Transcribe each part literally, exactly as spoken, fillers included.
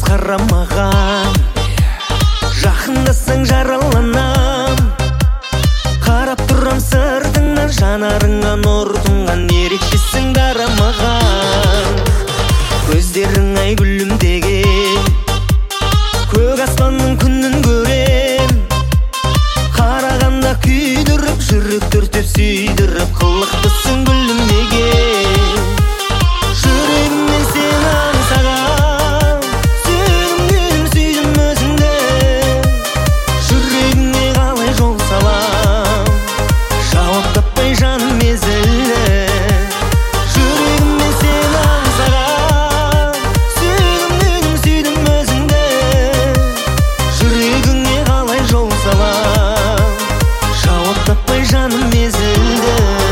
қарамаған, жақындасаң жараланам. Қарап тұрам сыртыңнан, жанарыңа нұр тұнған, ерекшесің дарамаған. Көздерің ай гүлімдеген, көк аспанның күнін көрем. Қарағанда күйдіріп, жүрек түртіп сүйдіріп, қылықтысың гүлім неге. Жүрегіммен сені аңсағам, сүйдім гүлім сүйдім өзіңді. Жүрегіңе қалай жол салам, жауап таппай жаным езілді. Жүрегіммен сені аңсағам, сүйдім гүлім сүйдім өзіңді. Жүрегіңе қалай жол салам, жауап таппай жаным езілді.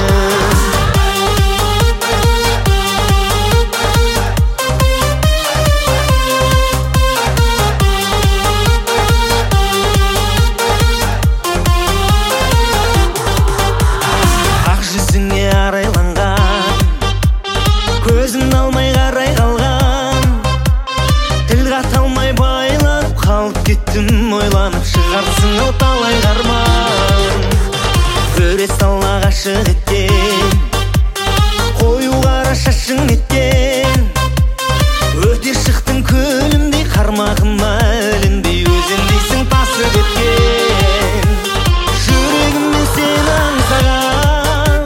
Жүзіңе арайланған, көзін алмай қарай қалған. Тіл қата алмай байланып, қалып кеттім ойланып. Шығарсың ау талай қарман, көре сала ғашық еттен, қою қара шашың еттен. Өте шықтың көлімдей, қармағыма ілінбей, өзендейсің тасып өткен. Жүрегіммен сені аңсағам,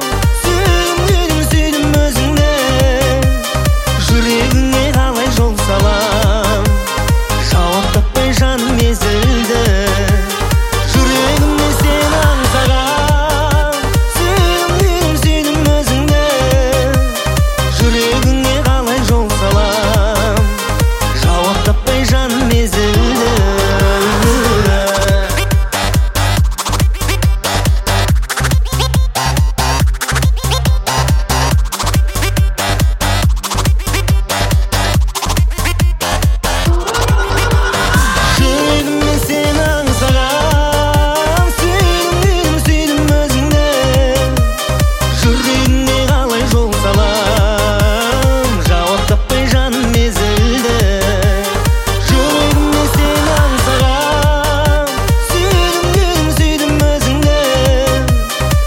жүрегіңе қалай жол салам, жауап таппай жаным езілді. Жүрегіммен сені аңсағам, сүйдім гүлім сүйдім өзіңді. Жүрегіңе қалай жол салам, жауап таппай жаным езілді.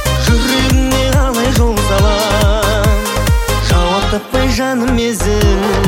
Жаным езілді.